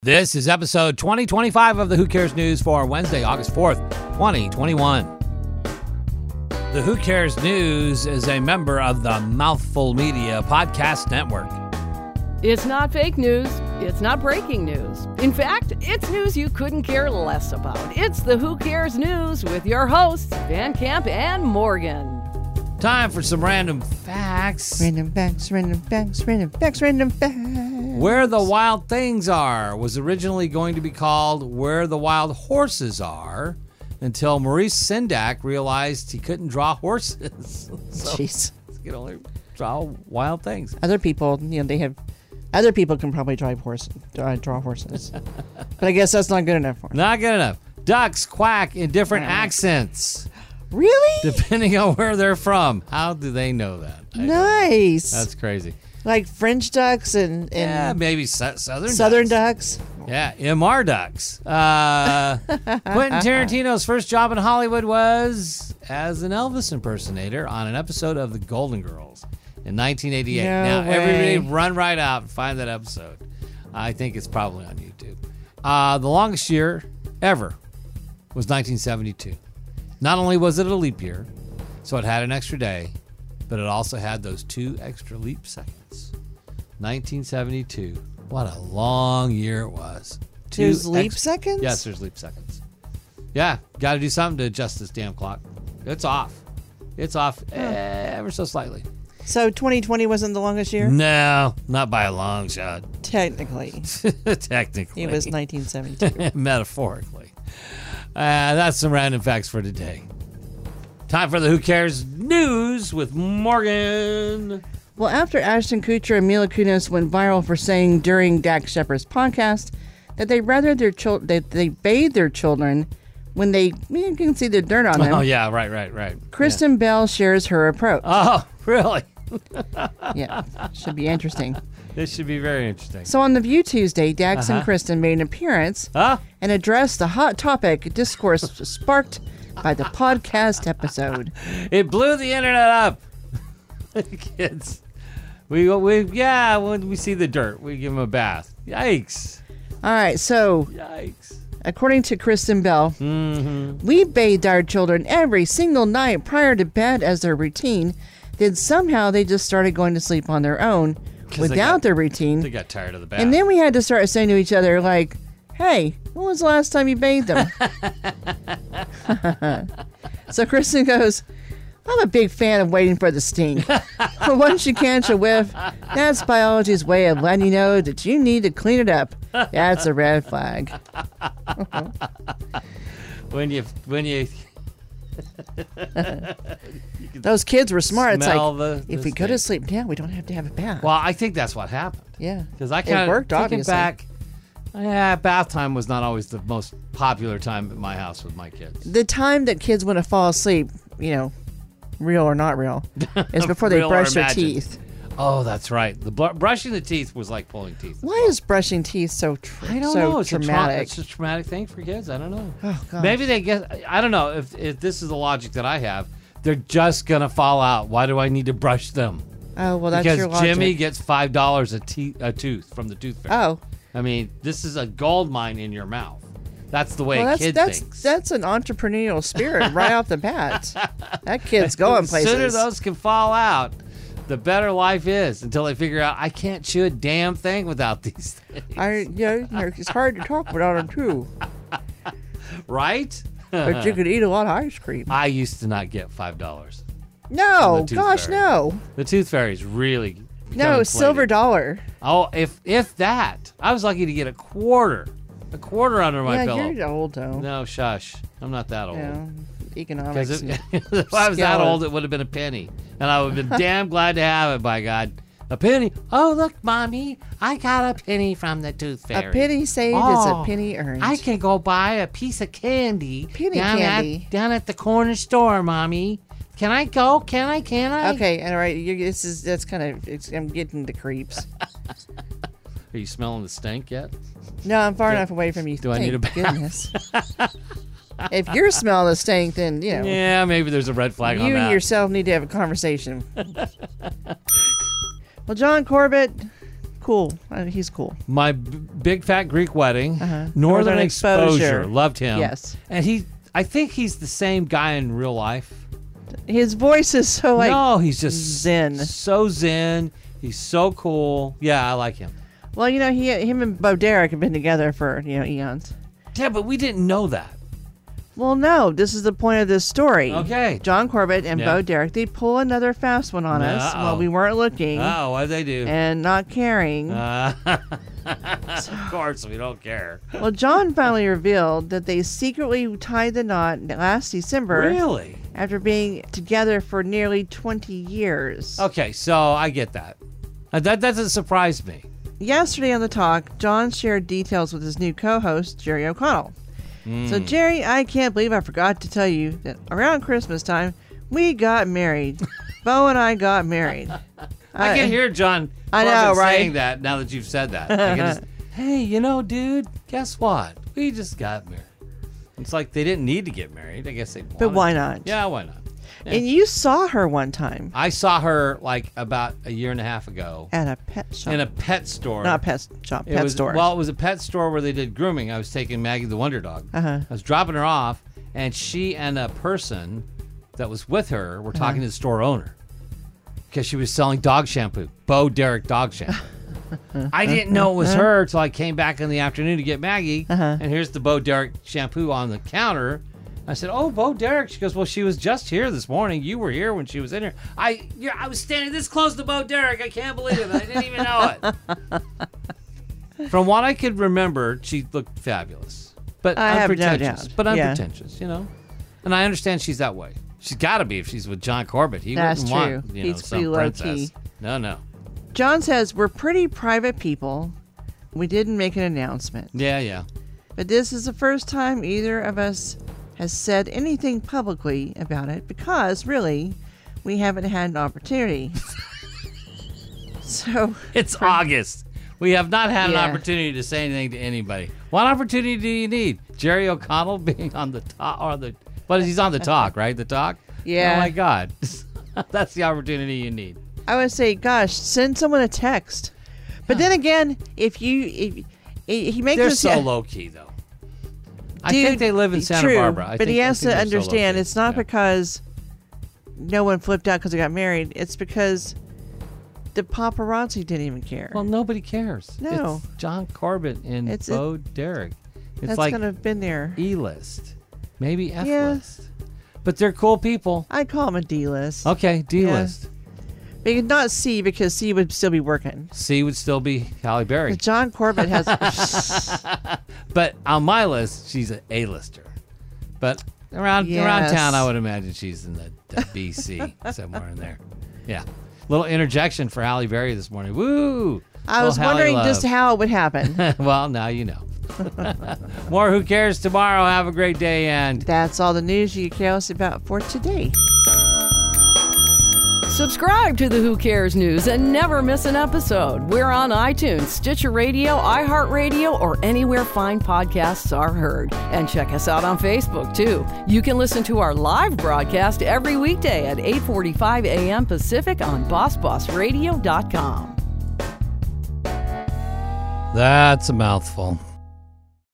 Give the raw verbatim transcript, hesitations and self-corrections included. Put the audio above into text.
This is episode twenty twenty-five of the Who Cares News for Wednesday, August fourth, twenty twenty-one. The Who Cares News is a member of the Mouthful Media Podcast Network. It's not fake news. It's not breaking news. In fact, it's news you couldn't care less about. It's the Who Cares News with your hosts, Van Camp and Morgan. Time for some random facts. Random facts, random facts, random facts, random facts. Where the Wild Things Are was originally going to be called Where the Wild Horses Are until Maurice Sendak realized he couldn't draw horses. So Jeez. he could only draw wild things. Other people, you know, they have... Other people can probably drive horses, uh, draw horses. But I guess that's not good enough for them. Not good enough. Ducks quack in different accents. Really? Depending on where they're from. How do they know that? I Nice. That's crazy. Like French ducks and, and Yeah, maybe su- Southern Southern ducks. ducks. Yeah, M R ducks. Uh, Quentin Tarantino's first job in Hollywood was as an Elvis impersonator on an episode of The Golden Girls in nineteen eighty-eight. No now, way. everybody run right out and find that episode. I think it's probably on YouTube. Uh, the longest year ever was nineteen seventy-two. Not only was it a leap year, so it had an extra day, but it also had those two extra leap seconds. nineteen seventy-two. What a long year it was. Two There's leap ex- seconds? Yes, there's leap seconds. Yeah, got to do something to adjust this damn clock. It's off. It's off ever so slightly. So twenty twenty wasn't the longest year? No, not by a long shot. Technically. Technically. It was nineteen seventy-two. Metaphorically. Uh, that's some random facts for today. Time for the Who Cares News with Morgan. Well, after Ashton Kutcher and Mila Kunis went viral for saying during Dax Shepard's podcast that they rather their chil- that they bathe their children when they you can see the dirt on them. Oh, yeah, right, right, right. Kristen Yeah. Bell shares her approach. Oh, really? Yeah, should be interesting. This should be very interesting. So on The View Tuesday, Dax Uh-huh. and Kristen made an appearance Huh? and addressed the hot topic discourse sparked by the podcast episode. It blew the internet up. Kids. We, we, yeah, when we see the dirt, we give them a bath. Yikes. All right, so Yikes. according to Kristen Bell, Mm-hmm. we bathed our children every single night prior to bed as their routine. Then somehow they just started going to sleep on their own 'Cause they without got- their routine. They got tired of the bath. And then we had to start saying to each other, like, hey, when was the last time you bathed them? So Kristen goes, I'm a big fan of waiting for the sting. For once you catch a whiff, that's biology's way of letting you know that you need to clean it up. That's a red flag. when you, when you, Those kids were smart. It's like, smell the, if the we go to stink. sleep now, we don't have to have a bath. Well, I think that's what happened. Yeah. Because I It kind of worked, thinking obviously. back. Yeah, bath time was not always the most popular time at my house with my kids. The time that kids want to fall asleep, you know, real or not real, is before they Real or brush their imagined. teeth. Oh, that's right. The br- brushing the teeth was like pulling teeth. Why is brushing teeth so tra- I don't so know. It's a, tra- traumatic? it's a traumatic thing for kids. I don't know. Oh, gosh. Maybe they get. I don't know if if this is the logic that I have. They're just gonna fall out. Why do I need to brush them? Oh, well, that's because your logic. Jimmy gets five dollars a, te- a tooth from the tooth fairy. Oh, I mean, this is a gold mine in your mouth. That's the way well, a that's kid that's thinks. that's an entrepreneurial spirit right off the bat. That kid's going The places. sooner those can fall out, the better life is. Until they figure out I can't chew a damn thing without these things. I, you know, you know, it's hard to talk without them too. Right? But you could eat a lot of ice cream. I used to not get five dollars. No, the tooth gosh, fairy. no, The tooth fairy's really become no, inflated. silver dollar. Oh, if if that, I was lucky to get a quarter, a quarter under my Yeah, pillow. you're old though. No, shush, I'm not that old. Yeah, economics. Because and- if I was that scale. old, it would have been a penny, and I would have been damn glad to have it. By God, a penny. Oh, look, mommy, I got a penny from the tooth fairy. A penny saved is Oh, a penny earned. I can go buy a piece of candy. Penny down candy. At, down at the corner store, mommy. Can I go? Can I? Can I? Okay, all right. You, this is that's kind of. It's, I'm getting the creeps. Are you smelling the stink yet? No, I'm far Do- enough away from you. do I need a Thank bath? goodness. If you're smelling the stink, then you know Yeah, maybe there's a red flag on you that. and yourself need to have a conversation. Well, John Corbett cool. Uh, he's cool. My B- Big Fat Greek Wedding. Uh-huh. Northern, Northern Exposure. Exposure. Loved him. Yes. And he, I think he's the same guy in real life. His voice is so like no, he's just zen. So zen. He's so cool. Yeah, I like him. Well, you know, he, him and Bo Derek have been together for, you know, eons. Yeah, but we didn't know that. Well, no, this is the point of this story. Okay. John Corbett and Yeah. Bo Derek, they pull another fast one on us Uh-oh. while we weren't looking Oh, what'd they do? and not caring. Uh, of course, we don't care. Well, John finally revealed that they secretly tied the knot last December Really? after being together for nearly twenty years. Okay, so I get that. Uh, that doesn't surprise me. Yesterday on The Talk, John shared details with his new co-host, Jerry O'Connell. Mm. So, Jerry, I can't believe I forgot to tell you that around Christmas time, we got married. Bo and I got married. I can hear John I Corbett know, right? saying that now that you've said that. I can just, hey, you know, dude, guess what? We just got married. It's like they didn't need to get married. I guess they wanted But why to. not? Yeah, why not? Yeah. And you saw her one time I saw her like about a year and a half ago at a pet shop. in a pet store. Not a pet shop, It pet was, store. Well, it was a pet store where they did grooming. I was taking Maggie the Wonder Dog. Uh-huh. I was dropping her off, and she and a person that was with her were talking to the store owner because she was selling dog shampoo, Bo Derek dog shampoo. I didn't know it was her until I came back in the afternoon to get Maggie, Uh-huh. and here's the Bo Derek shampoo on the counter. I said, "Oh, Bo Derek." She goes, "Well, she was just here this morning. You were here when she was in here." I, yeah, I was standing this close to Bo Derek. I can't believe it. I didn't even know it. From what I could remember, she looked fabulous, but I have no unpretentious. doubt. But Yeah. unpretentious, you know. And I understand she's that way. She's got to be if she's with John Corbett. He That's wouldn't true. want, you He's know, some pretty low princess. key. No, no. John says, we're pretty private people. We didn't make an announcement. Yeah, yeah. But this is the first time either of us has said anything publicly about it because, really, we haven't had an opportunity. So It's August. We have not had Yeah. an opportunity to say anything to anybody. What opportunity do you need? Jerry O'Connell being on the talk, or the, but he's on the talk, right? The talk? Yeah. Oh my God. That's the opportunity you need. I would say, gosh, send someone a text. But then again, if you, if, if he makes They're us so low key, though. I Dude, think they live in Santa true, Barbara. I but think, he I has think to they're so understand low-key. it's not Yeah. because no one flipped out because they got married. It's because the paparazzi didn't even care. Well, nobody cares. No. It's John Corbett and It's- Bo Derek. It's That's like gonna have been there. E-list, maybe Yeah. F-list. But they're cool people. I'd call him a D list. Okay, D-list. But not C because C would still be working. C would still be Halle Berry. But John Corbett has. But on my list, she's an A-lister. But around around Yes. town, I would imagine she's in the, the B C somewhere in there. Yeah. Little interjection for Halle Berry this morning. Woo! I was Little Halle wondering love. just how it would happen. Well, now you know. More Who Cares tomorrow. Have a great day, and That's all the news you care us about for today. Subscribe to the Who Cares News and never miss an episode. We're on iTunes, Stitcher Radio, iHeartRadio, or anywhere fine podcasts are heard. And check us out on Facebook, too. You can listen to our live broadcast every weekday at eight forty-five a.m. Pacific on boss boss radio dot com. that's a mouthful.